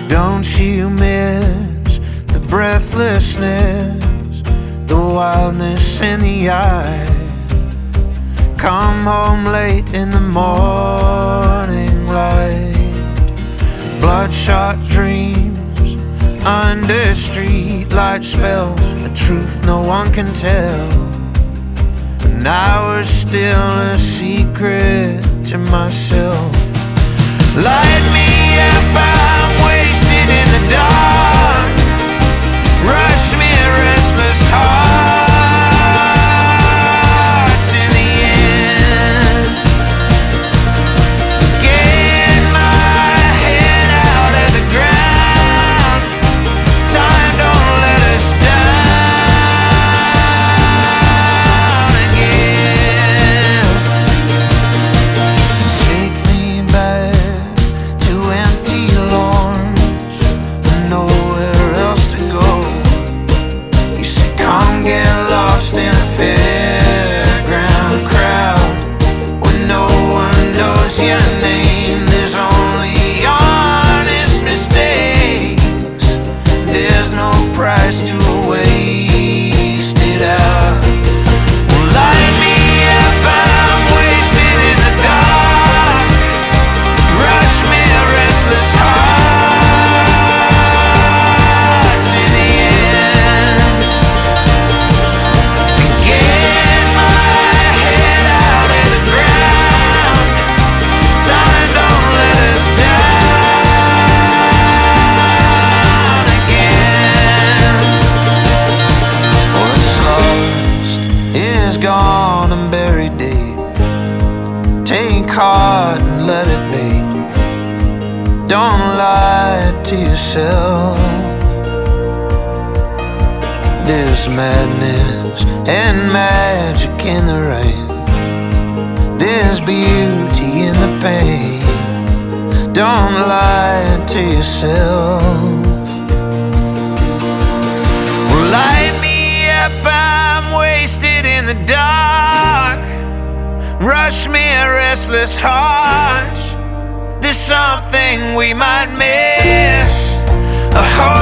Don't you miss the breathlessness, the wildness in the eye? Come home late in the morning light, bloodshot dreams under streetlight spells, a truth no one can tell. And I was still a secret to myself. Light me up, I'm wasted in the dark. Rush me, restless hearts. In the end, get my head out of the ground. Time don't let us down again. Take me back to empty lawns and nowhere else to go. You say come get lost in a fairground crowd where no one knows your name. There's only honest mistakes. There's no price to waste it out. Well, light me up, I'm wasted in the dark. Rush me, restless hearts. In the end, get my head out of the ground. Time don't let us down again. What's lost is gone and buried deep. Take heart and let it be. Don't lie to yourself. There's madness and magic in the rain. There's beauty in the pain. Don't lie to yourself. Well, light me up, I'm wasted in the dark. Rush me, a restless heart. There's something we might miss, a